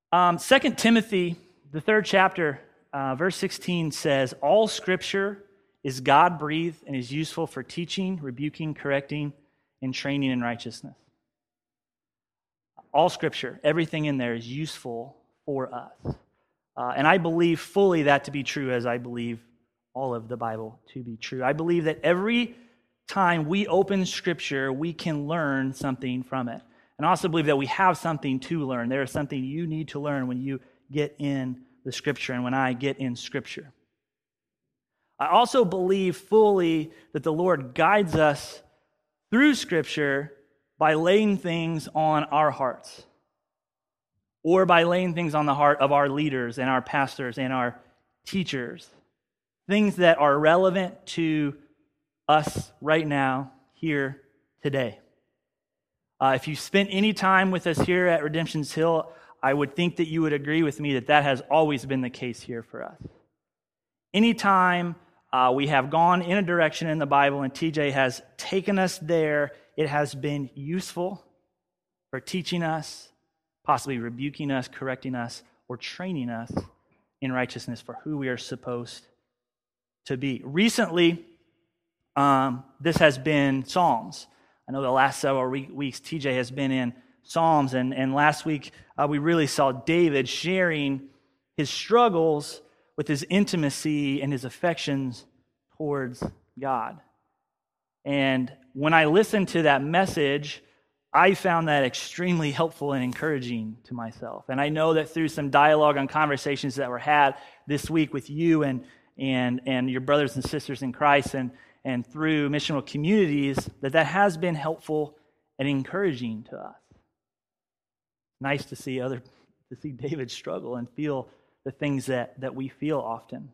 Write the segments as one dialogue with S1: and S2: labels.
S1: 2 Timothy, the 3rd chapter, verse 16 says, "All Scripture is God-breathed and is useful for teaching, rebuking, correcting, and training in righteousness." All Scripture, everything in there is useful for us. And I believe fully that to be true, as I believe all of the Bible to be true. I believe that every time we open Scripture, we can learn something from it. And I also believe that we have something to learn. There is something you need to learn when you get in the Scripture and when I get in Scripture. I also believe fully that the Lord guides us through Scripture by laying things on our hearts, or by laying things on the heart of our leaders and our pastors and our teachers, things that are relevant to us right now, here, today. If you spent any time with us here at Redemption's Hill, I would think that you would agree with me that that has always been the case here for us. Anytime we have gone in a direction in the Bible and TJ has taken us there, it has been useful for teaching us, possibly rebuking us, correcting us, or training us in righteousness for who we are supposed to be. Recently, this has been Psalms. I know the last several weeks TJ has been in Psalms, and last week we really saw David sharing his struggles with his intimacy and his affections towards God. And when I listened to that message, I found that extremely helpful and encouraging to myself. And I know that through some dialogue and conversations that were had this week with you and your brothers and sisters in Christ and through missional communities, that has been helpful and encouraging to us. Nice to see David struggle and feel the things that we feel often.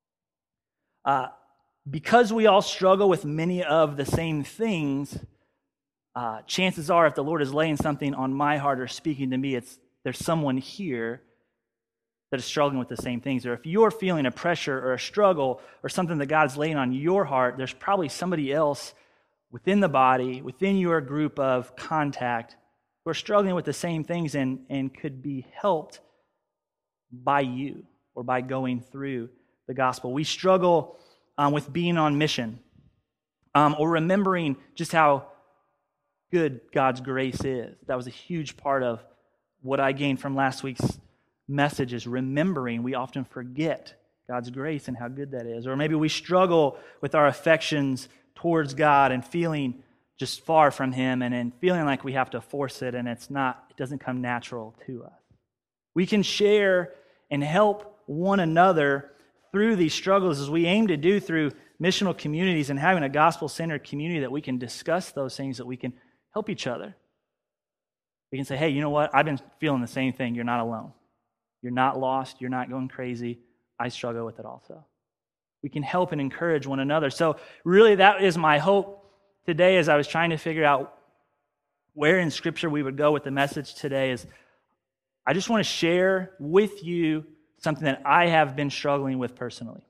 S1: Because we all struggle with many of the same things, chances are if the Lord is laying something on my heart or speaking to me, there's someone here that is struggling with the same things. Or if you're feeling a pressure or a struggle or something that God's laying on your heart, there's probably somebody else within the body, within your group of contact, who are struggling with the same things and could be helped by you or by going through the gospel. We struggle with being on mission or remembering just how good God's grace is. That was a huge part of what I gained from last week's message, is remembering. We often forget God's grace and how good that is. Or maybe we struggle with our affections towards God and feeling just far from Him and feeling like we have to force it, and it doesn't come natural to us. We can share and help one another through these struggles, as we aim to do through missional communities and having a gospel-centered community, that we can discuss those things, that we can help each other. We can say, hey, you know what? I've been feeling the same thing. You're not alone. You're not lost. You're not going crazy. I struggle with it also. We can help and encourage one another. So really that is my hope today, as I was trying to figure out where in Scripture we would go with the message today, is I just want to share with you something that I have been struggling with personally.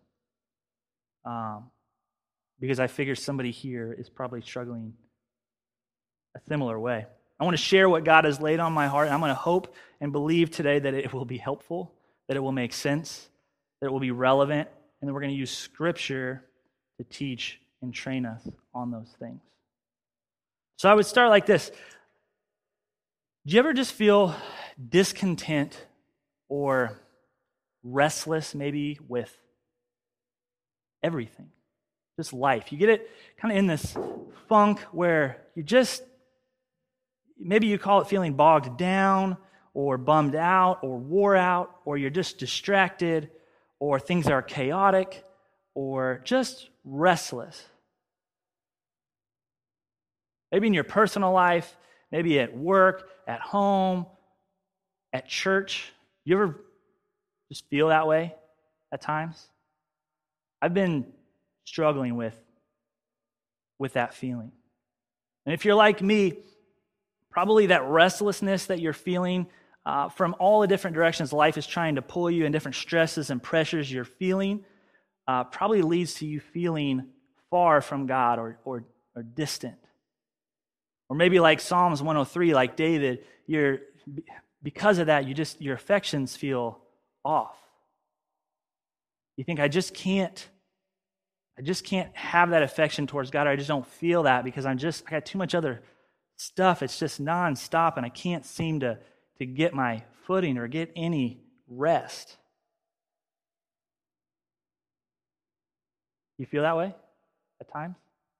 S1: Because I figure somebody here is probably struggling a similar way. I want to share what God has laid on my heart, and I'm going to hope and believe today that it will be helpful, that it will make sense, that it will be relevant, and that we're going to use Scripture to teach and train us on those things. So I would start like this. Do you ever just feel discontent or restless maybe with everything? Just life. You get it kind of in this funk where you just, maybe you call it feeling bogged down or bummed out or wore out, or you're just distracted, or things are chaotic or just restless. Maybe in your personal life, maybe at work, at home, at church. You ever just feel that way at times? I've been struggling with that feeling. And if you're like me, probably that restlessness that you're feeling from all the different directions life is trying to pull you, and different stresses and pressures you're feeling, probably leads to you feeling far from God or distant. Or maybe like Psalms 103, like David, you're because of that, your affections feel off. You think, I just can't have that affection towards God, or I just don't feel that because I got too much other stuff. It's just nonstop, and I can't seem to get my footing or get any rest. You feel that way at times?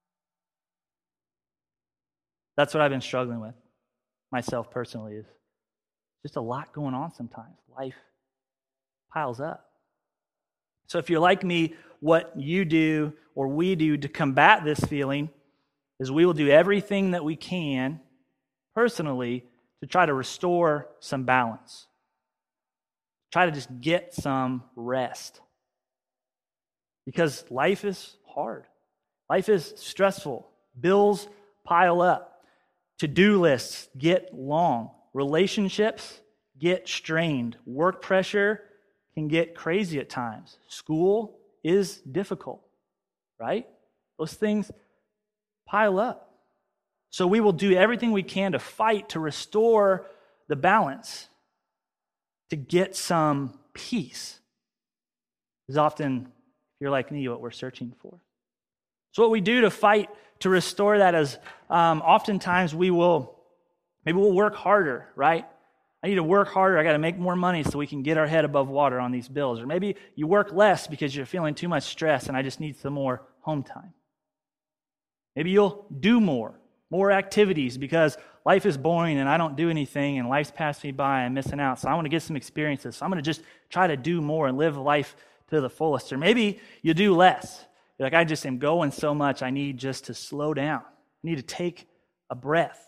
S1: That's what I've been struggling with myself personally, is just a lot going on sometimes. Life piles up. So if you're like me, what you do or we do to combat this feeling is we will do everything that we can personally to try to restore some balance. Try to just get some rest. Because life is hard. Life is stressful. Bills pile up. To-do lists get long. Relationships get strained. Work pressure can get crazy at times. School is difficult, right? Those things pile up. So we will do everything we can to fight to restore the balance, to get some peace. Is often, if you're like me, what we're searching for. So what we do to fight to restore that is oftentimes maybe we'll work harder, right? I need to work harder. I got to make more money so we can get our head above water on these bills. Or maybe you work less because you're feeling too much stress and I just need some more home time. Maybe you'll do more activities because life is boring and I don't do anything and life's passed me by and I'm missing out. So I want to get some experiences. So I'm going to just try to do more and live life to the fullest. Or maybe you do less. You're like, I just am going so much. I need just to slow down. I need to take a breath.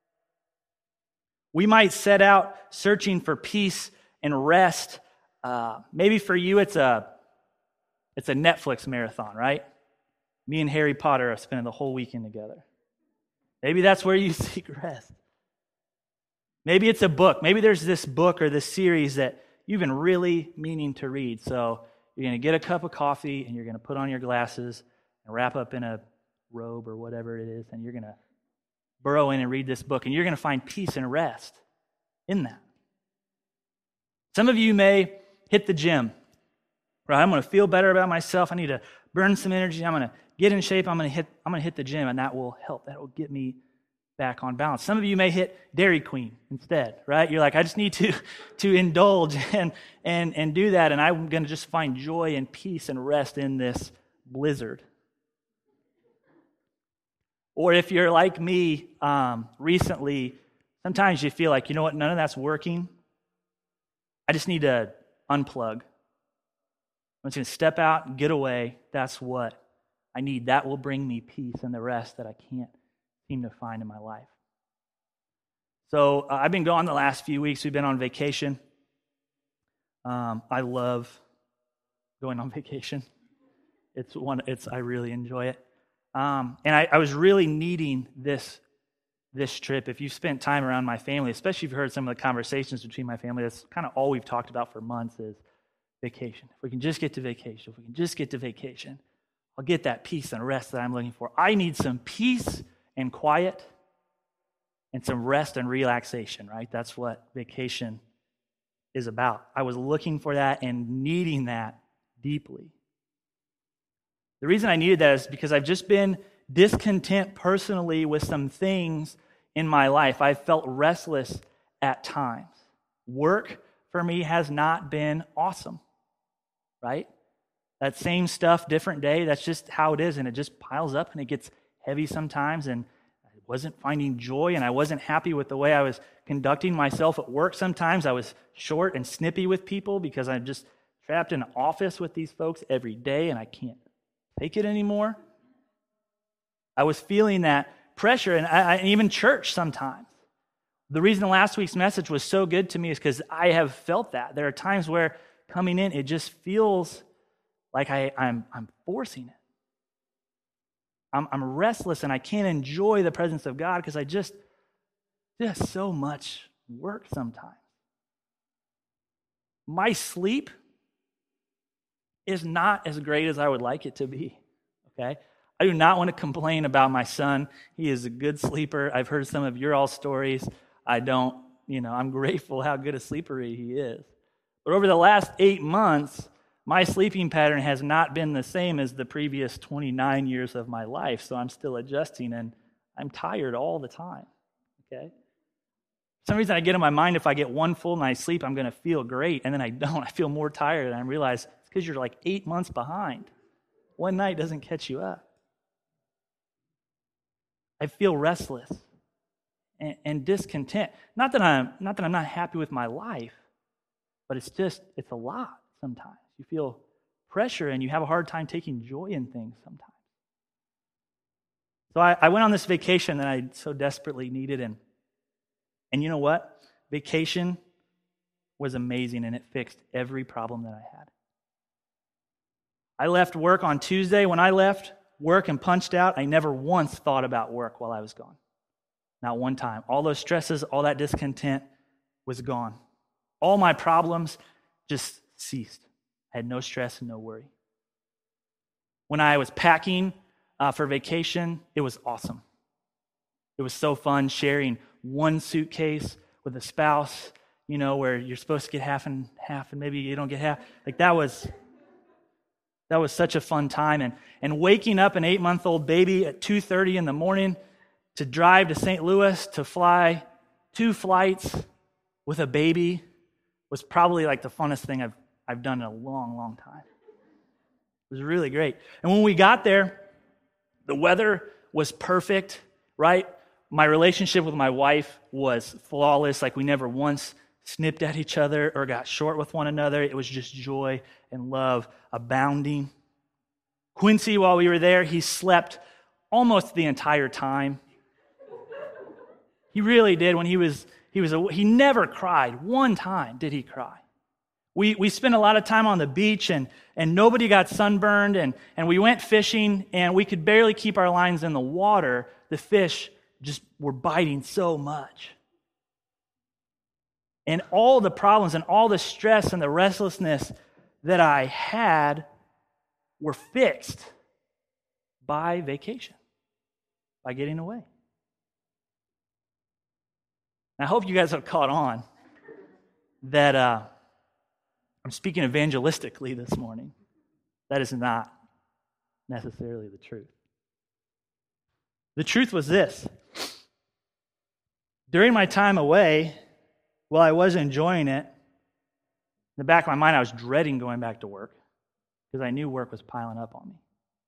S1: We might set out searching for peace and rest. Maybe for you it's a Netflix marathon, right? Me and Harry Potter are spending the whole weekend together. Maybe that's where you seek rest. Maybe it's a book. Maybe there's this book or this series that you've been really meaning to read. So you're going to get a cup of coffee and you're going to put on your glasses and wrap up in a robe or whatever it is, and you're going to burrow in and read this book, and you're going to find peace and rest in that. Some of you may hit the gym, right? I'm going to feel better about myself. I need to burn some energy. I'm going to get in shape. I'm going to hit the gym, and that will help. That will get me back on balance. Some of you may hit Dairy Queen instead, right? You're like, I just need to indulge and do that, and I'm going to just find joy and peace and rest in this blizzard. Or if you're like me recently, sometimes you feel like, you know what, none of that's working. I just need to unplug. I'm just going to step out and get away. That's what I need. That will bring me peace and the rest that I can't seem to find in my life. So I've been gone the last few weeks. We've been on vacation. I love going on vacation. I really enjoy it. And I was really needing this trip. If you've spent time around my family, especially if you've heard some of the conversations between my family, that's kind of all we've talked about for months is vacation. If we can just get to vacation, I'll get that peace and rest that I'm looking for. I need some peace and quiet and some rest and relaxation, right? That's what vacation is about. I was looking for that and needing that deeply. The reason I needed that is because I've just been discontent personally with some things in my life. I've felt restless at times. Work for me has not been awesome, right? That same stuff, different day, that's just how it is, and it just piles up and it gets heavy sometimes, and I wasn't finding joy and I wasn't happy with the way I was conducting myself at work sometimes. I was short and snippy with people because I'm just trapped in an office with these folks every day and I can't take it anymore. I was feeling that pressure, and even church sometimes. The reason last week's message was so good to me is because I have felt that. There are times where coming in, it just feels like I'm forcing it. I'm restless, and I can't enjoy the presence of God because I just so much work sometimes. My sleep is not as great as I would like it to be, okay? I do not want to complain about my son. He is a good sleeper. I've heard some of your all stories. I don't I'm grateful how good a sleeper he is. But over the last 8 months, my sleeping pattern has not been the same as the previous 29 years of my life, so I'm still adjusting, and I'm tired all the time, okay? For some reason, I get in my mind if I get one full night's sleep, I'm going to feel great, and then I don't. I feel more tired, and I realize it's because you're like 8 months behind. One night doesn't catch you up. I feel restless and discontent. Not that I'm not happy with my life, but it's a lot sometimes. You feel pressure and you have a hard time taking joy in things sometimes. So I went on this vacation that I so desperately needed, and you know what? Vacation was amazing, and it fixed every problem that I had. I left work on Tuesday. When I left work and punched out, I never once thought about work while I was gone. Not one time. All those stresses, all that discontent was gone. All my problems just ceased. I had no stress and no worry. When I was packing for vacation, it was awesome. It was so fun sharing one suitcase with a spouse, where you're supposed to get half and maybe you don't get half. Like that was such a fun time. And waking up an 8-month-old baby at 2:30 in the morning to drive to St. Louis to fly 2 flights with a baby was probably like the funnest thing I've done in a long, long time. It was really great. And when we got there, the weather was perfect, right? My relationship with my wife was flawless. Like we never once snipped at each other or got short with one another. It was just joy and love abounding. Quincy, while we were there, he slept almost the entire time. He really did. When he never cried. One time did he cry. We spent a lot of time on the beach, and nobody got sunburned, and we went fishing, and we could barely keep our lines in the water. The fish just were biting so much. And all the problems and all the stress and the restlessness that I had were fixed by vacation, by getting away. And I hope you guys have caught on that I'm speaking evangelistically this morning. That is not necessarily the truth. The truth was this. During my time away, while I was enjoying it, in the back of my mind, I was dreading going back to work because I knew work was piling up on me.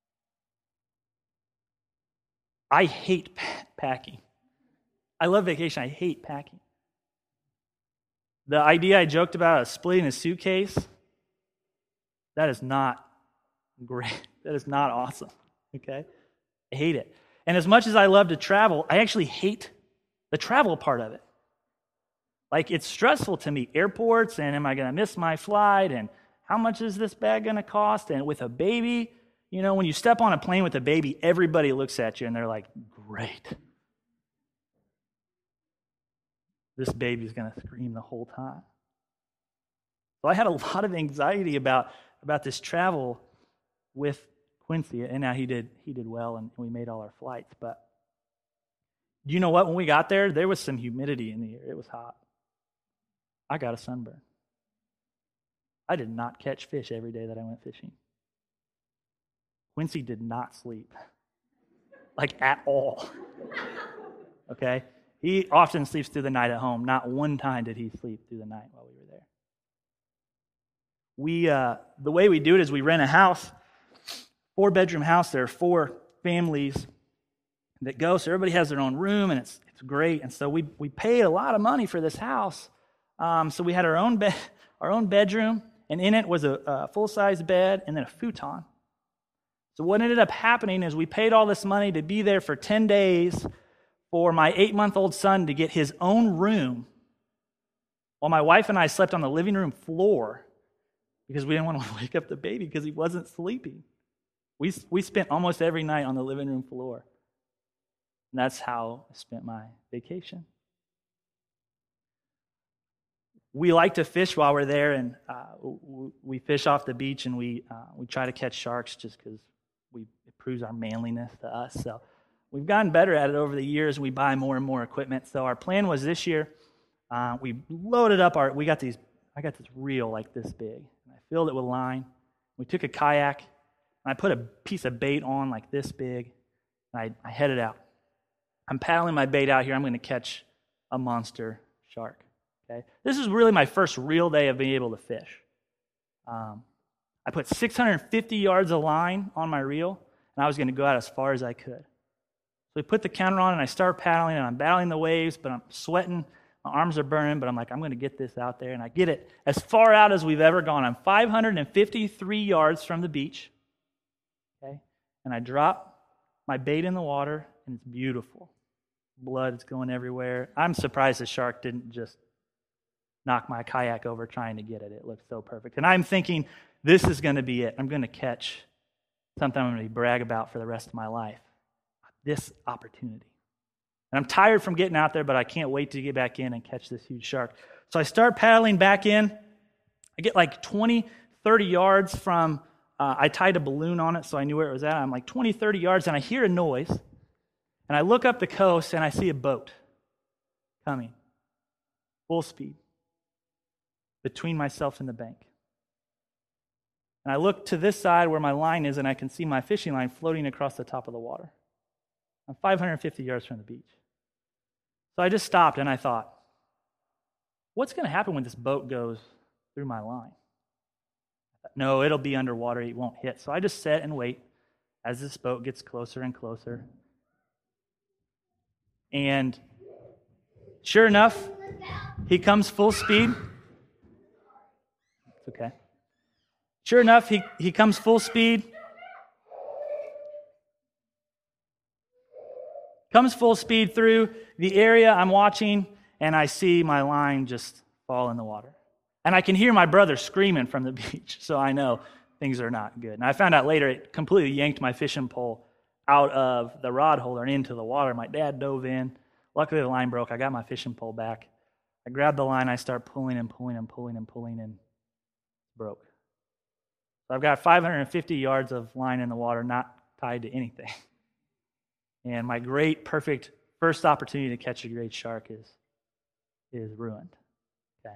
S1: I hate packing. I love vacation. I hate packing. The idea I joked about of splitting a suitcase, that is not great. That is not awesome, okay? I hate it. And as much as I love to travel, I actually hate the travel part of it. Like, it's stressful to me. Airports, and am I going to miss my flight, and how much is this bag going to cost? And with a baby, when you step on a plane with a baby, everybody looks at you, and they're like, great. This baby's going to scream the whole time. So I had a lot of anxiety about this travel with Quincy, and now he did well, and we made all our flights. But you know what? When we got there was some humidity in the air. It was hot. I got a sunburn. I did not catch fish every day that I went fishing. Quincy did not sleep, like at all. Okay? He often sleeps through the night at home. Not one time did he sleep through the night while we were there. The way we do it is we rent a house, 4-bedroom house. There are 4 families that go, so everybody has their own room, and it's great. And so we paid a lot of money for this house. So we had our own bedroom, and in it was a full-size bed and then a futon. So what ended up happening is we paid all this money to be there for 10 days for my 8-month-old son to get his own room, while my wife and I slept on the living room floor because we didn't want to wake up the baby because he wasn't sleeping. We spent almost every night on the living room floor. And that's how I spent my vacation. We like to fish while we're there, and we fish off the beach, and we try to catch sharks just because it proves our manliness to us. So we've gotten better at it over the years. We buy more and more equipment. So our plan was this year We loaded up I got this reel like this big. And I filled it with line. We took a kayak, and I put a piece of bait on like this big, and I headed out. I'm paddling my bait out here. I'm going to catch a monster shark. Okay, this is really my first real day of being able to fish. I put 650 yards of line on my reel, and I was going to go out as far as I could. So we put the counter on, and I start paddling, and I'm battling the waves, but I'm sweating. My arms are burning, but I'm like, I'm going to get this out there. And I get it as far out as we've ever gone. I'm 553 yards from the beach. Okay? And I drop my bait in the water, and it's beautiful. Blood is going everywhere. I'm surprised the shark didn't just knock my kayak over trying to get it. It looked so perfect. And I'm thinking, this is going to be it. I'm going to catch something I'm going to brag about for the rest of my life. This opportunity. And I'm tired from getting out there, but I can't wait to get back in and catch this huge shark. So I start paddling back in. I get like 20, 30 yards from, I tied a balloon on it so I knew where it was at. I'm like 20, 30 yards, and I hear a noise. And I look up the coast, and I see a boat coming, full speed, between myself and the bank. And I look to this side where my line is, and I can see my fishing line floating across the top of the water. I'm 550 yards from the beach. So I just stopped and I thought, what's going to happen when this boat goes through my line? No, it'll be underwater. It won't hit. So I just sit and wait as this boat gets closer and closer. And sure enough, he comes full speed. It's okay. Sure enough, he comes full speed. Comes full speed through the area I'm watching, and I see my line just fall in the water. And I can hear my brother screaming from the beach, so I know things are not good. And I found out later it completely yanked my fishing pole out of the rod holder and into the water. My dad dove in. Luckily, the line broke. I got my fishing pole back. I grabbed the line. I start pulling and pulling and pulling and pulling, and broke. So I've got 550 yards of line in the water, not tied to anything. And my great, perfect first opportunity to catch a great shark is ruined. Okay.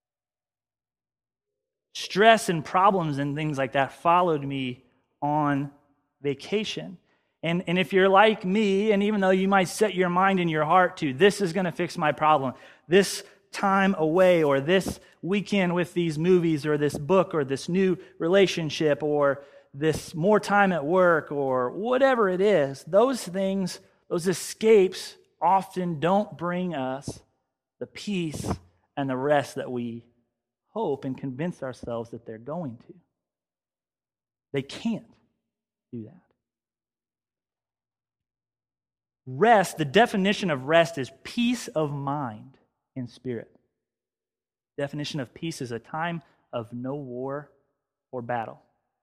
S1: Stress and problems and things like that followed me on vacation. And if you're like me, and even though you might set your mind and your heart to, this is going to fix my problem, this time away or this weekend with these movies or this book or this new relationship or this more time at work or whatever it is, those things, those escapes often don't bring us the peace and the rest that we hope and convince ourselves that they're going to. They can't do that. Rest, the definition of rest is peace of mind and spirit. Definition of peace is a time of no war or battle.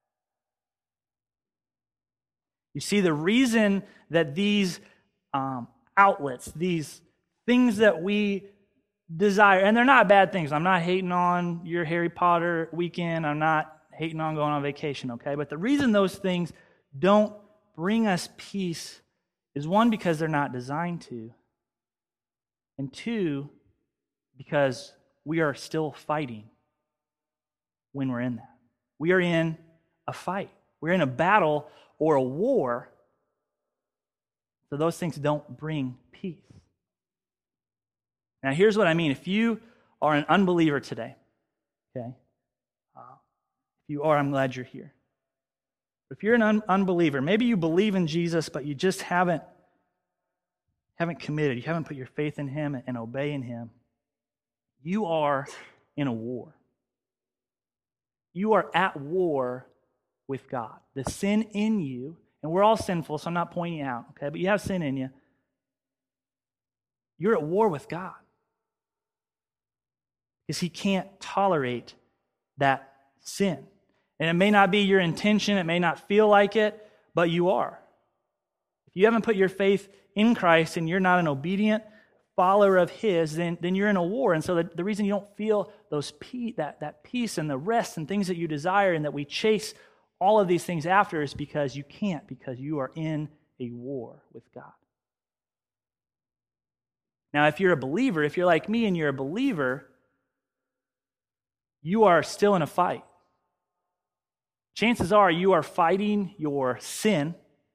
S1: You see, the reason that these outlets, these things that we desire, and they're not bad things. I'm not hating on your Harry Potter weekend. I'm not hating on going on vacation, okay? But the reason those things don't bring us peace is one, because they're not designed to, and two, because we are still fighting when we're in that. We are in a fight. We're in a battle or a war. So those things don't bring peace. Now here's what I mean. If you are an unbeliever today, okay? If you are, I'm glad you're here. If you're an unbeliever, maybe you believe in Jesus, but you just haven't committed. You haven't put your faith in Him and obeying Him. You are in a war. You are at war with God. The sin in you, and we're all sinful, so I'm not pointing out, okay? But you have sin in you. You're at war with God. Because He can't tolerate that sin. And it may not be your intention, it may not feel like it, but you are. If you haven't put your faith in Christ and you're not an obedient follower of His, then you're in a war. And so the reason you don't feel that peace and the rest and things that you desire and that we chase all of these things after is because you can't, because you are in a war with God. Now, if you're a believer, if you're like me and you're a believer, you are still in a fight. Chances are you are fighting your sin,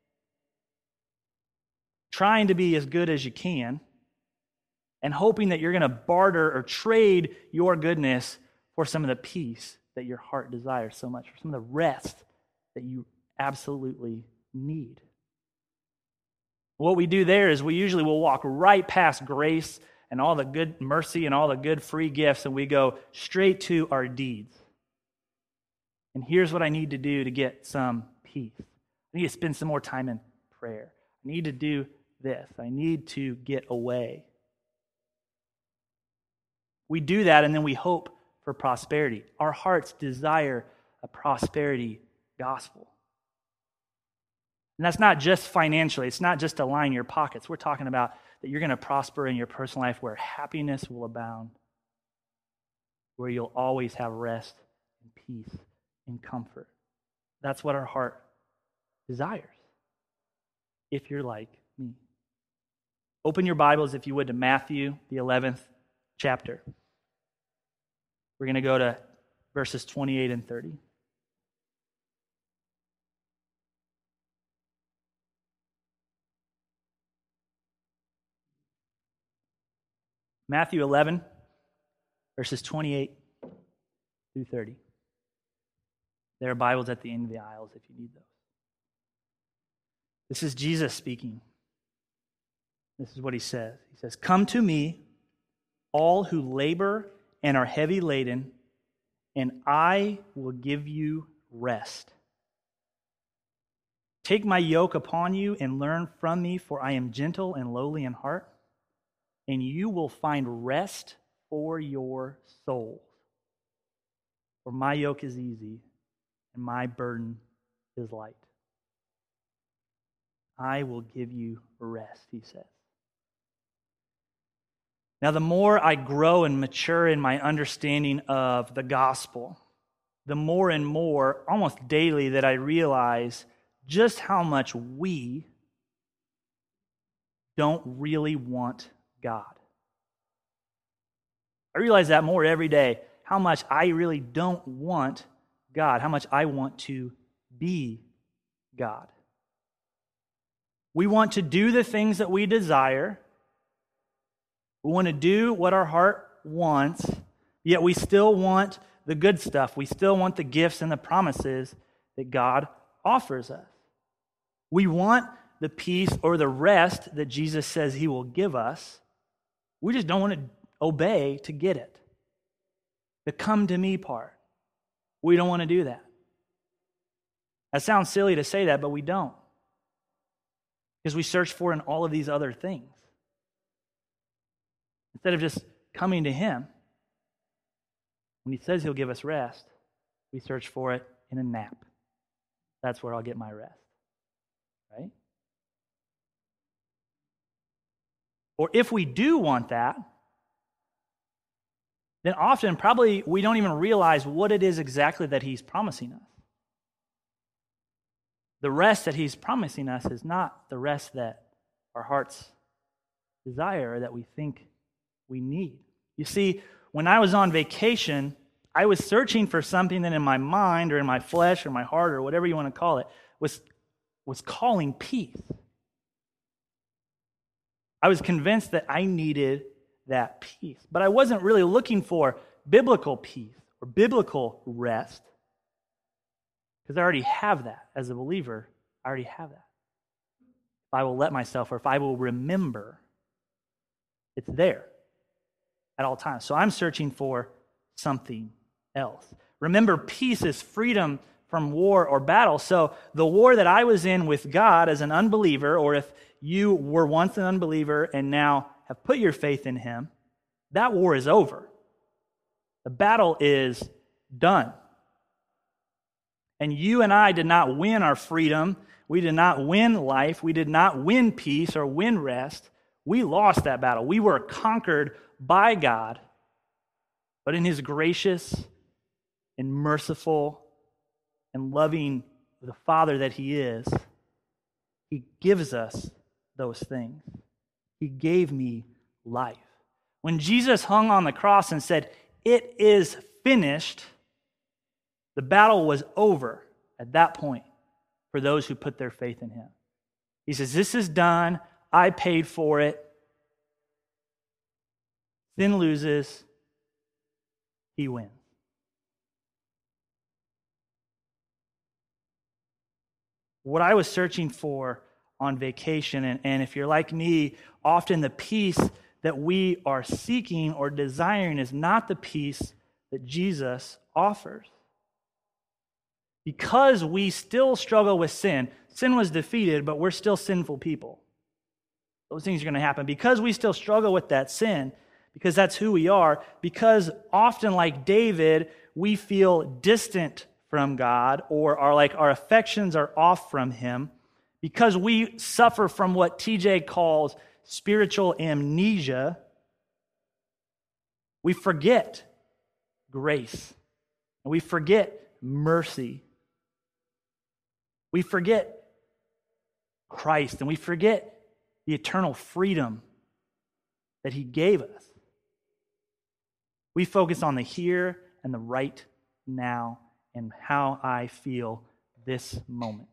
S1: trying to be as good as you can, and hoping that you're going to barter or trade your goodness for some of the peace that your heart desires so much, for some of the rest that you absolutely need. What we do there is we usually will walk right past grace and all the good mercy and all the good free gifts, and we go straight to our deeds. And here's what I need to do to get some peace. I need to spend some more time in prayer. I need to do this. I need to get away. We do that, and then we hope for prosperity. Our hearts desire a prosperity gospel. And that's not just financially. It's not just to line your pockets. We're talking about that you're going to prosper in your personal life where happiness will abound, where you'll always have rest and peace and comfort. That's what our heart desires, if you're like me. Open your Bibles, if you would, to Matthew, the 11th chapter. We're going to go to verses 28 and 30. Matthew 11, verses 28 through 30. There are Bibles at the end of the aisles if you need those. This is Jesus speaking. This is what he says. He says, "Come to me, all who labor and are heavy laden, and I will give you rest. Take my yoke upon you and learn from me, for I am gentle and lowly in heart, and you will find rest for your souls. For my yoke is easy and my burden is light." I will give you rest, he says. Now, the more I grow and mature in my understanding of the gospel, the more and more, almost daily, that I realize just how much we don't really want God. I realize that more every day, how much I really don't want God, how much I want to be God. We want to do the things that we desire. We want to do what our heart wants, yet we still want the good stuff. We still want the gifts and the promises that God offers us. We want the peace or the rest that Jesus says he will give us. We just don't want to obey to get it. The come to me part. We don't want to do that. That sounds silly to say that, but we don't. Because we search for in all of these other things. Instead of just coming to him, when he says he'll give us rest, we search for it in a nap. That's where I'll get my rest. Right? Or if we do want that, then often probably we don't even realize what it is exactly that he's promising us. The rest that he's promising us is not the rest that our hearts desire or that we think we need. You see, when I was on vacation, I was searching for something that in my mind or in my flesh or my heart or whatever you want to call it was calling peace. I was convinced that I needed that peace. But I wasn't really looking for biblical peace or biblical rest. Because I already have that. As a believer, I already have that. If I will let myself, or if I will remember, it's there at all times. So I'm searching for something else. Remember, peace is freedom from war or battle. So the war that I was in with God as an unbeliever, or if you were once an unbeliever and now have put your faith in him, that war is over. The battle is done. And you and I did not win our freedom. We did not win life. We did not win peace or win rest. We lost that battle. We were conquered by God. But in his gracious and merciful and loving the Father that he is, he gives us those things. He gave me life. When Jesus hung on the cross and said, "It is finished," the battle was over at that point for those who put their faith in him. He says, "This is done. I paid for it." Sin loses. He wins. What I was searching for on vacation, and if you're like me, often the peace that we are seeking or desiring is not the peace that Jesus offers. Because we still struggle with sin. Sin was defeated, but we're still sinful people. Those things are going to happen. Because we still struggle with that sin, because that's who we are, because often, like David, we feel distant from God, or our affections are off from him, because we suffer from what TJ calls spiritual amnesia, we forget grace, and we forget mercy. We forget Christ, and we forget the eternal freedom that he gave us. We focus on the here and the right now and how I feel this moment.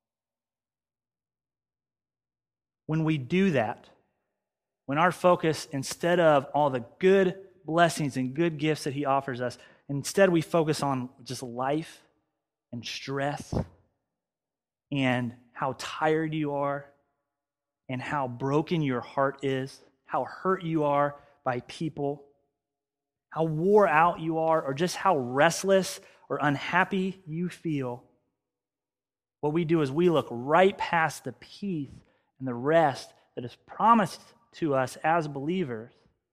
S1: When we do that, when our focus, instead of all the good blessings and good gifts that he offers us, instead we focus on just life and stress and how tired you are and how broken your heart is, how hurt you are by people, how wore out you are, or just how restless or unhappy you feel, what we do is we look right past the peace and the rest that is promised to us as believers.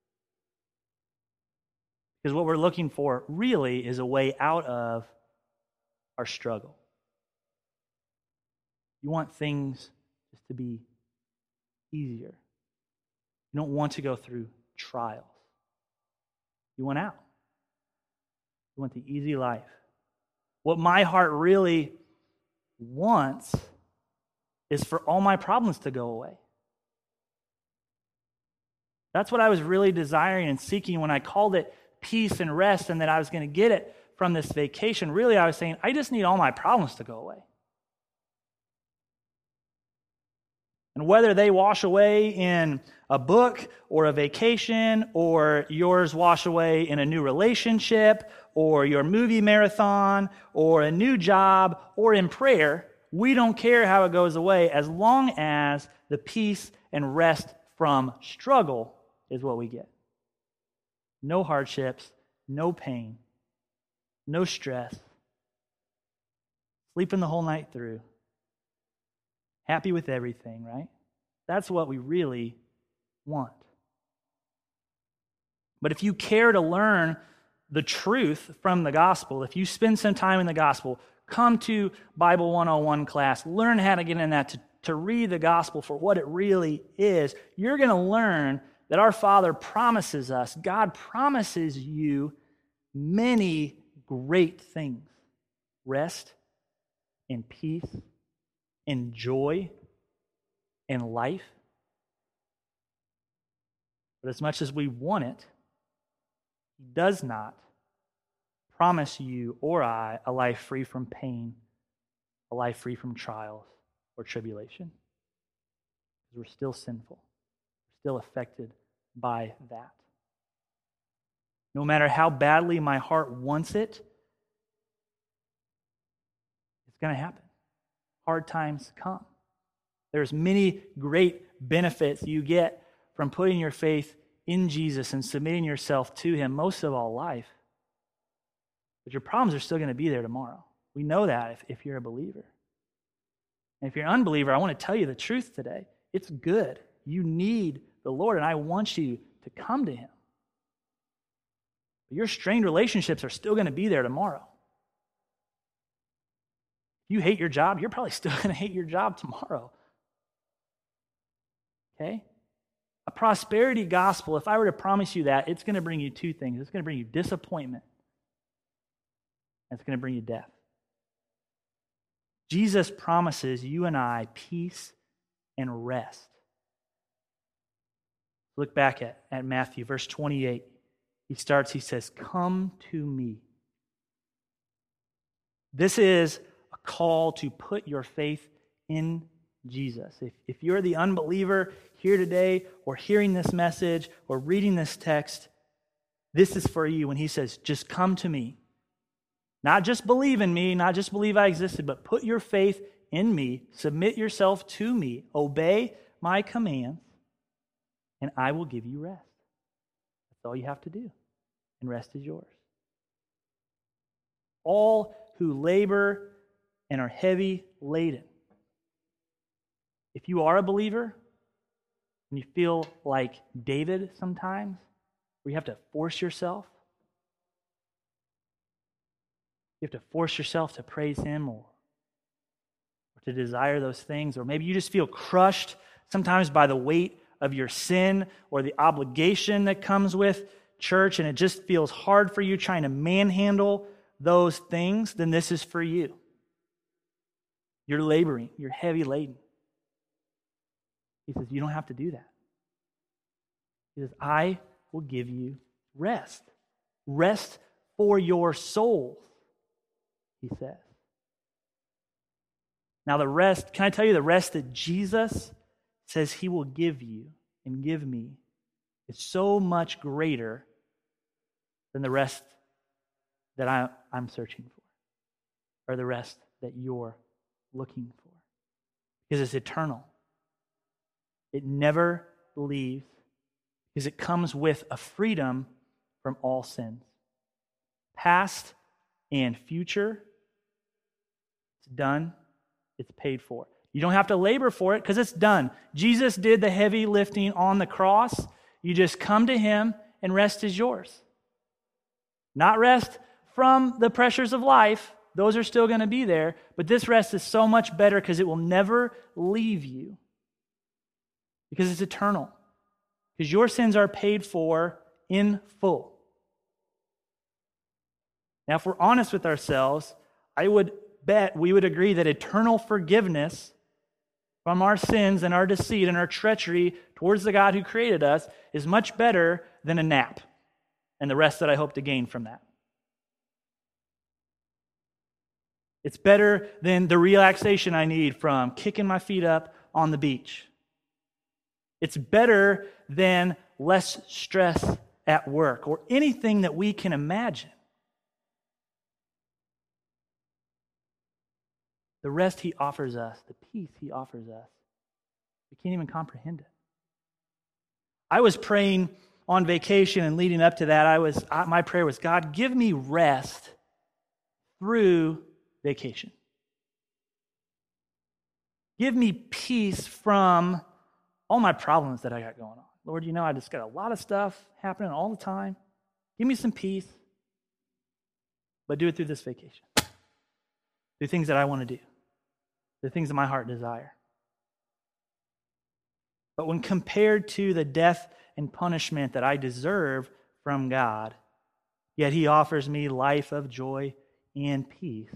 S1: Because what we're looking for really is a way out of our struggle. You want things just to be easier. You don't want to go through trials. You want out. You want the easy life. What my heart really wants is for all my problems to go away. That's what I was really desiring and seeking when I called it peace and rest, and that I was going to get it from this vacation. Really, I was saying, I just need all my problems to go away. And whether they wash away in a book or a vacation, or yours wash away in a new relationship, or your movie marathon, or a new job, or in prayer, we don't care how it goes away as long as the peace and rest from struggle is what we get. No hardships, no pain, no stress, sleeping the whole night through, happy with everything, right? That's what we really want. But if you care to learn the truth from the gospel, if you spend some time in the gospel, come to Bible 101 class, learn how to get in that, to read the gospel for what it really is, you're going to learn that our Father promises us, God promises you many great things. Rest and peace and joy and life. But as much as we want it, He does not promise you or I a life free from pain, a life free from trials or tribulation. Because we're still sinful. We're still affected by that. No matter how badly my heart wants it, it's going to happen. Hard times come. There's many great benefits you get from putting your faith in Jesus and submitting yourself to Him, most of all life. But your problems are still going to be there tomorrow. We know that if you're a believer. And if you're an unbeliever, I want to tell you the truth today. It's good. You need the Lord, and I want you to come to Him. But your strained relationships are still going to be there tomorrow. If you hate your job, you're probably still going to hate your job tomorrow. Okay? A prosperity gospel, if I were to promise you that, it's going to bring you two things. It's going to bring you disappointment, and it's going to bring you death. Jesus promises you and I peace and rest. Look back at Matthew, verse 28. He says, "Come to me." This is a call to put your faith in Jesus. If you're the unbeliever here today, or hearing this message, or reading this text, this is for you when he says, just come to me. Not just believe in me, not just believe I existed, but put your faith in me, submit yourself to me, obey my commands, and I will give you rest. That's all you have to do, and rest is yours. All who labor and are heavy laden. If you are a believer, and you feel like David sometimes, where you have to force yourself, you have to force yourself to praise him or to desire those things, or maybe you just feel crushed sometimes by the weight of your sin or the obligation that comes with church, and it just feels hard for you trying to manhandle those things, then this is for you. You're laboring, you're heavy laden. He says, you don't have to do that. He says, I will give you rest. Rest for your souls, he says. Now the rest, can I tell you the rest that Jesus says he will give you and give me is so much greater than the rest that I'm searching for, or the rest that you're looking for. Because it's eternal. It never leaves, because it comes with a freedom from all sins. Past and future, it's done, it's paid for. You don't have to labor for it because it's done. Jesus did the heavy lifting on the cross. You just come to him and rest is yours. Not rest from the pressures of life. Those are still going to be there. But this rest is so much better because it will never leave you. Because it's eternal. Because your sins are paid for in full. Now, if we're honest with ourselves, I would bet we would agree that eternal forgiveness from our sins and our deceit and our treachery towards the God who created us is much better than a nap and the rest that I hope to gain from that. It's better than the relaxation I need from kicking my feet up on the beach. It's better than less stress at work or anything that we can imagine. The rest he offers us, the peace he offers us, we can't even comprehend it. I was praying on vacation and leading up to that, my prayer was, God, give me rest through vacation. Give me peace from all my problems that I got going on. Lord, you know I just got a lot of stuff happening all the time. Give me some peace, but do it through this vacation. Do things that I want to do. The things that my heart desire. But when compared to the death and punishment that I deserve from God, yet he offers me life of joy and peace.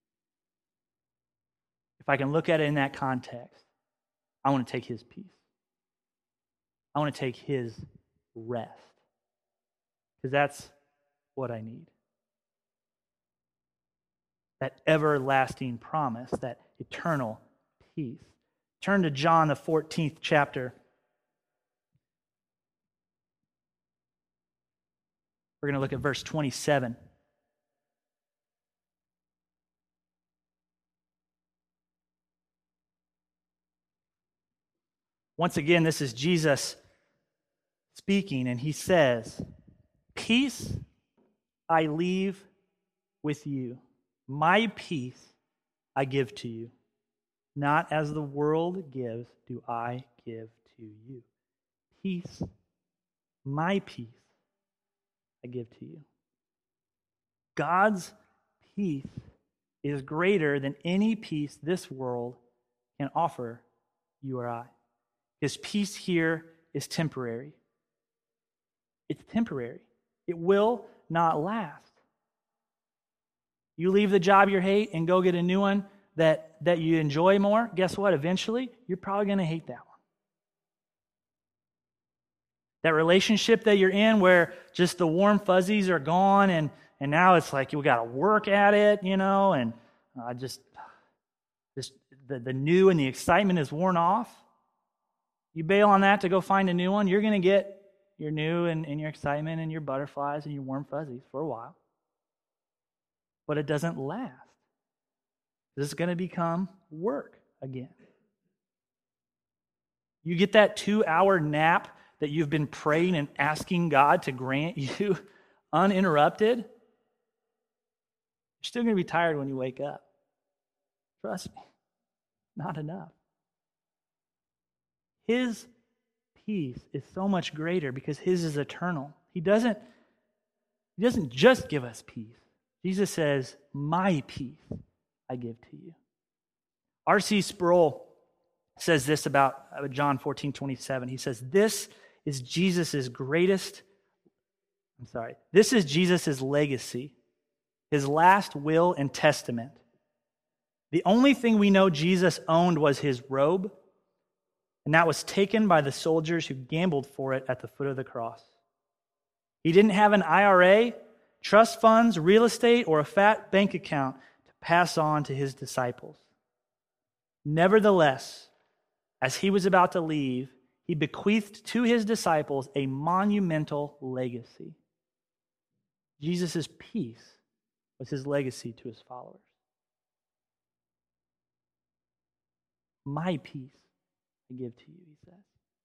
S1: If I can look at it in that context, I want to take his peace. I want to take his rest. Because that's what I need. That everlasting promise, that eternal peace. Turn to John, the 14th chapter. We're going to look at verse 27. Once again, this is Jesus speaking, and he says, "Peace I leave with you. My peace I give to you. Not as the world gives, do I give to you. Peace, my peace, I give to you." God's peace is greater than any peace this world can offer you or I. His peace here is temporary. It's temporary. It will not last. You leave the job you hate and go get a new one that you enjoy more, guess what? Eventually, you're probably going to hate that one. That relationship that you're in where just the warm fuzzies are gone and now it's like you got to work at it, and just the new and the excitement is worn off. You bail on that to go find a new one, you're going to get your new and your excitement and your butterflies and your warm fuzzies for a while. But it doesn't last. This is going to become work again. You get that 2-hour nap that you've been praying and asking God to grant you uninterrupted, you're still going to be tired when you wake up. Trust me, not enough. His peace is so much greater because his is eternal. He doesn't just give us peace. Jesus says, my peace I give to you. R.C. Sproul says this about John 14:27. He says, this is Jesus' legacy, his last will and testament. The only thing we know Jesus owned was his robe, and that was taken by the soldiers who gambled for it at the foot of the cross. He didn't have an IRA, trust funds, real estate, or a fat bank account to pass on to his disciples. Nevertheless, as he was about to leave, he bequeathed to his disciples a monumental legacy. Jesus' peace was his legacy to his followers. My peace I give to you, he says.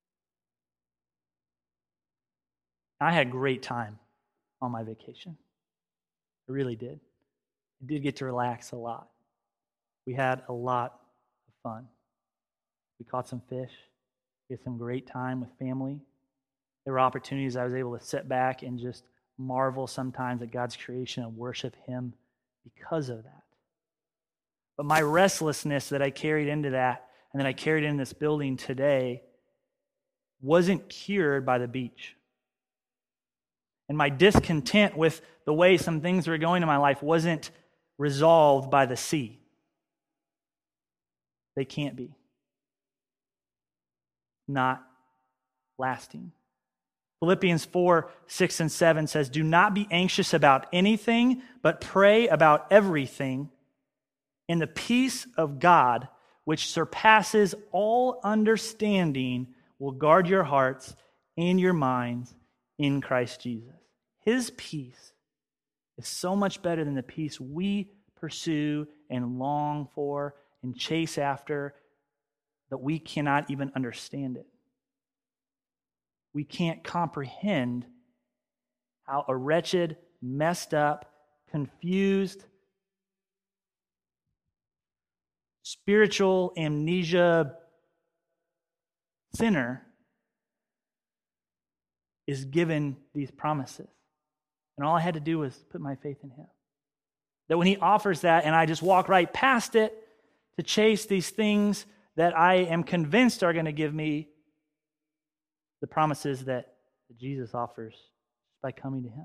S1: I had a great time on my vacation. I really did. I did get to relax a lot. We had a lot of fun. We caught some fish. We had some great time with family. There were opportunities I was able to sit back and just marvel sometimes at God's creation and worship him because of that. But my restlessness that I carried into that and that I carried in this building today wasn't cured by the beach. And my discontent with the way some things were going in my life wasn't resolved by the sea. They can't be. Not lasting. Philippians 4:6-7 says, do not be anxious about anything, but pray about everything. And the peace of God, which surpasses all understanding, will guard your hearts and your minds in Christ Jesus. His peace is so much better than the peace we pursue and long for and chase after, that we cannot even understand it. We can't comprehend how a wretched, messed up, confused, spiritual amnesia sinner is given these promises. And all I had to do was put my faith in him. That when he offers that and I just walk right past it to chase these things that I am convinced are going to give me the promises that Jesus offers by coming to him.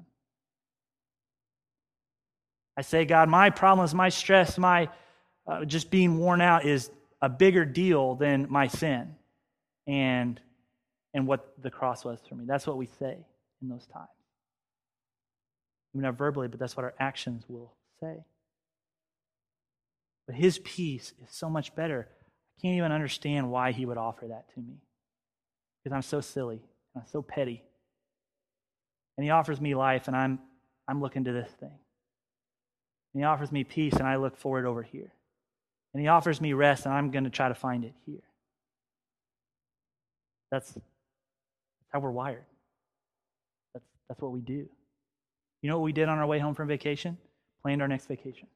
S1: I say, God, my problems, my stress, my just being worn out is a bigger deal than my sin and what the cross was for me. That's what we say in those times. Maybe not verbally, but that's what our actions will say. But his peace is so much better. I can't even understand why he would offer that to me. Because I'm so silly, and I'm so petty. And he offers me life, and I'm looking to this thing. And he offers me peace, and I look for it over here. And he offers me rest, and I'm going to try to find it here. That's how we're wired. That's what we do. You know what we did on our way home from vacation? Planned our next vacation.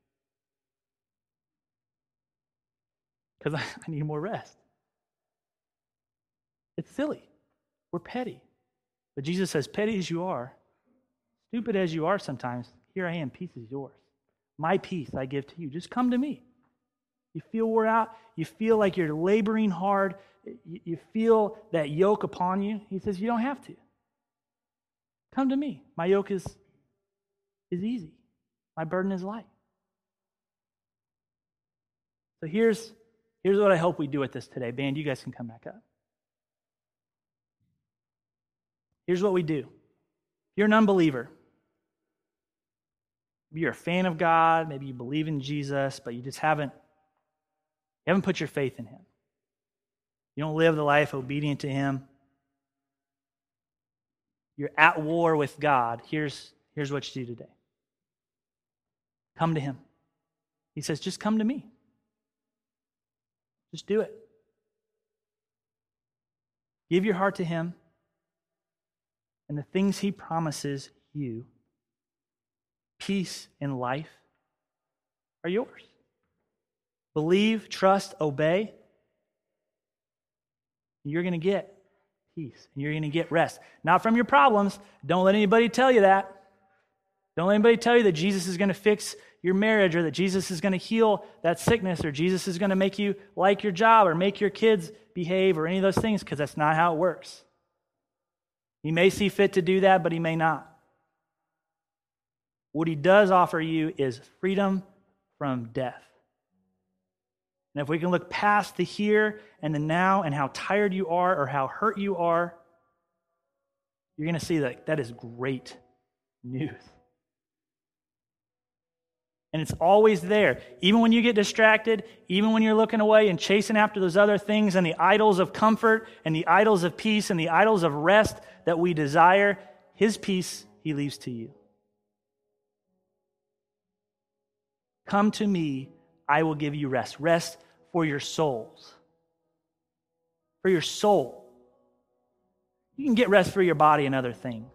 S1: Because I need more rest. It's silly. We're petty. But Jesus says, petty as you are, stupid as you are sometimes, here I am, peace is yours. My peace I give to you. Just come to me. You feel wore out. You feel like you're laboring hard. You feel that yoke upon you. He says, you don't have to. Come to me. My yoke is easy. My burden is light. So here's what I hope we do with this today. Band, you guys can come back up. Here's what we do. If you're an unbeliever, maybe you're a fan of God, maybe you believe in Jesus, but you just haven't put your faith in him. You don't live the life obedient to him. You're at war with God. Here's what you do today. Come to him. He says, just come to me. Just do it. Give your heart to him, and the things he promises you, peace and life, are yours. Believe, trust, obey. You're going to get peace, and you're going to get rest. Not from your problems. Don't let anybody tell you that. Don't let anybody tell you that Jesus is going to fix your marriage, or that Jesus is going to heal that sickness, or Jesus is going to make you like your job or make your kids behave or any of those things, because that's not how it works. He may see fit to do that, but he may not. What he does offer you is freedom from death. And if we can look past the here and the now and how tired you are or how hurt you are, you're going to see that is great news. And it's always there. Even when you get distracted, even when you're looking away and chasing after those other things and the idols of comfort and the idols of peace and the idols of rest that we desire, his peace he leaves to you. Come to me, I will give you rest. Rest for your souls. For your soul. You can get rest for your body and other things.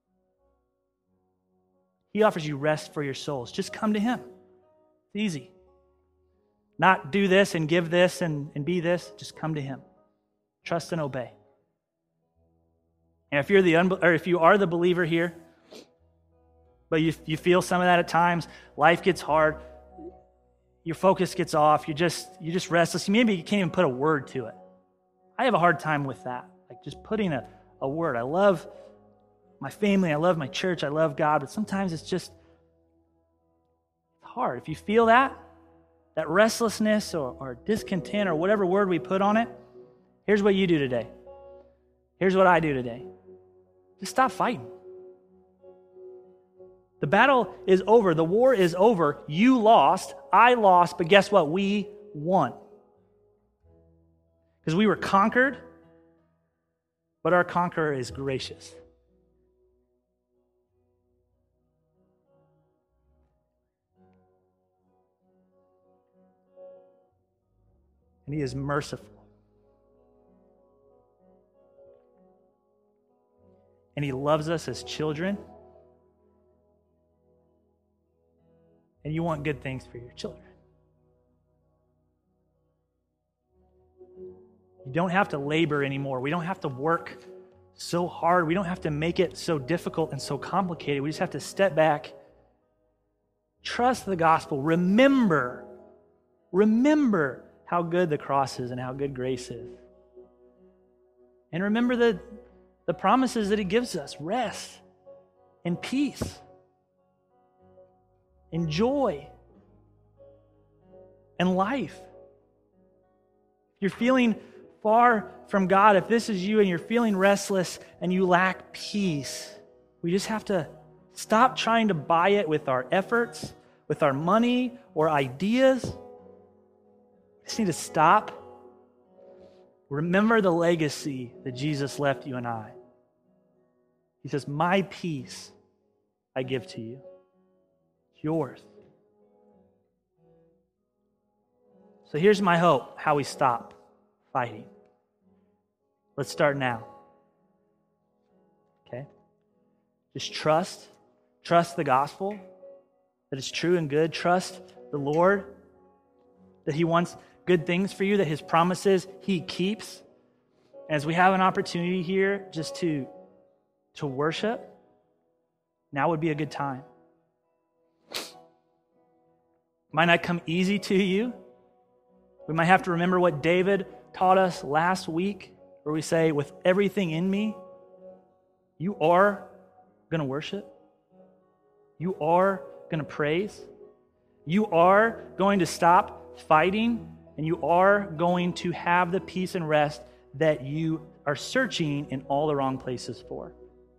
S1: He offers you rest for your souls. Just come to him. It's easy. Not do this and give this and be this. Just come to him. Trust and obey. And if you are the believer here, but you feel some of that at times, life gets hard, your focus gets off, you're just restless. Maybe you can't even put a word to it. I have a hard time with that. Like just putting a word. I love my family, I love my church, I love God, but sometimes it's hard. If you feel that restlessness or discontent or whatever word we put on it, here's what you do today. Here's what I do today. Just stop fighting. The battle is over. The war is over. You lost. I lost. But guess what? We won. Because we were conquered, but our conqueror is gracious. And he is merciful. And he loves us as children. And you want good things for your children. You don't have to labor anymore. We don't have to work so hard. We don't have to make it so difficult and so complicated. We just have to step back, trust the gospel, remember how good the cross is and how good grace is. And remember the promises that he gives us, rest and peace and joy and life. If you're feeling far from God, if this is you and you're feeling restless and you lack peace, we just have to stop trying to buy it with our efforts, with our money or ideas. We just need to stop. Remember the legacy that Jesus left you and I. He says, my peace I give to you. It's yours. So here's my hope, how we stop fighting. Let's start now. Okay? Just trust the gospel, that it's true and good. Trust the Lord, that he wants good things for you, that his promises he keeps. As we have an opportunity here just to worship, now would be a good time. Might not come easy to you. We might have to remember what David taught us last week, where we say, with everything in me, you are going to worship. You are going to praise. You are going to stop fighting, and you are going to have the peace and rest that you are searching in all the wrong places for.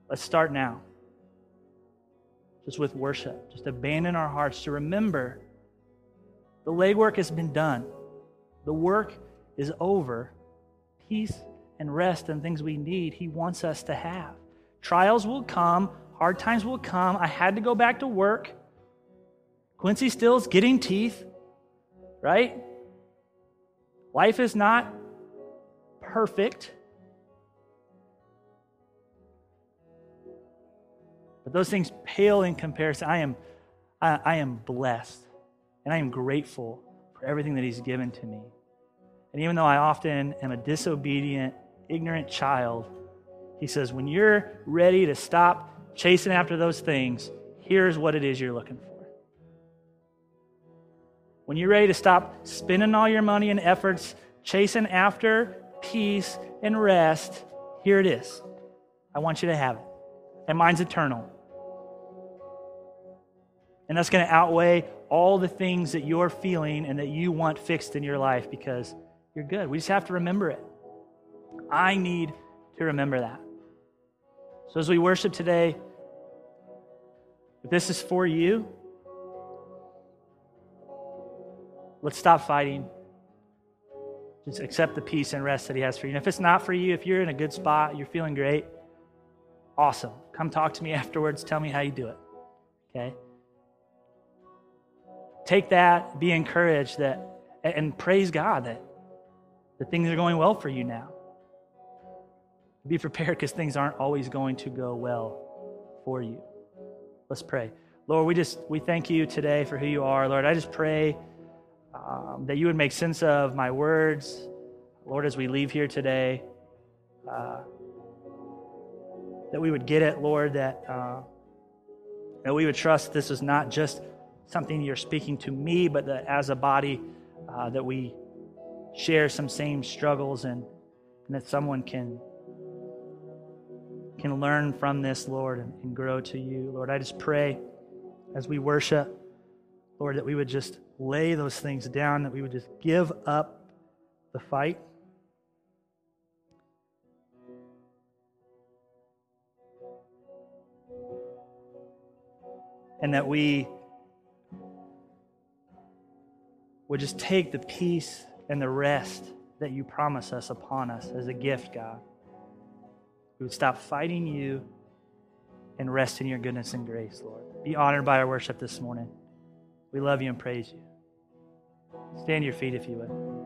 S1: Let's start now. Just with worship. Just abandon our hearts to remember the legwork has been done. The work is over. Peace and rest and things we need, He wants us to have. Trials will come. Hard times will come. I had to go back to work. Quincy still's getting teeth, right? Life is not perfect. But those things pale in comparison. I am blessed, and I am grateful for everything that He's given to me. And even though I often am a disobedient, ignorant child, He says, when you're ready to stop chasing after those things, here's what it is you're looking for. When you're ready to stop spending all your money and efforts chasing after peace and rest, here it is. I want you to have it. And mine's eternal. And that's going to outweigh all the things that you're feeling and that you want fixed in your life because you're good. We just have to remember it. I need to remember that. So as we worship today, if this is for you, let's stop fighting. Just accept the peace and rest that He has for you. And if it's not for you, if you're in a good spot, you're feeling great, awesome. Come talk to me afterwards. Tell me how you do it. Okay? Take that, be encouraged that, and praise God that things are going well for you now. Be prepared because things aren't always going to go well for you. Let's pray. Lord, we thank You today for who You are. Lord, I just pray that You would make sense of my words. Lord, as we leave here today, that we would get it, Lord, that we would trust this is not just something You're speaking to me, but that as a body that we share some same struggles and that someone can learn from this, Lord, and grow to You. Lord, I just pray as we worship, Lord, that we would just lay those things down, that we would just give up the fight. And that we would just take the peace and the rest that You promise us upon us as a gift, God. We would stop fighting You and rest in Your goodness and grace, Lord. Be honored by our worship this morning. We love You and praise You. Stand to your feet if you would.